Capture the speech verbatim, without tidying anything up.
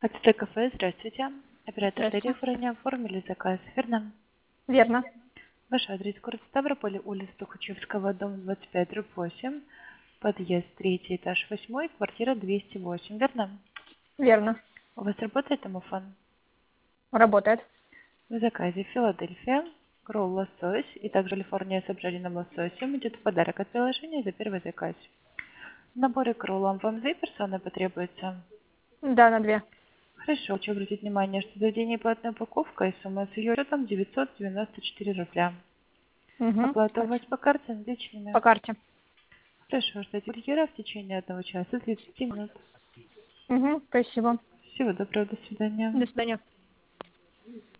АТТ кафе, здравствуйте. Оператор Здравствуйте. тарифа ранее оформили заказ, верно? Верно. Ваш адрес город Ставрополь, улица Тухачевского, дом двадцать пять, дробь восемь, подъезд третий, этаж восьмой, квартира двести восемь, верно? Верно. У вас работает домофон? Работает. В заказе Филадельфия, кролл лосось и также Калифорния с обжаренным лососем идет в подарок от приложения за первый заказ. В наборе к роллам вам две персоны потребуется? Да, на две. Хорошо, хочу обратить внимание, что заведение платная упаковка и сумма с ее счетом девятьсот девяносто четыре рубля. Угу. Оплата у вас по карте наличными. По карте. Хорошо, ждите курьера в течение одного часа тридцати минут. Угу. Спасибо. Всего доброго, до свидания. До свидания.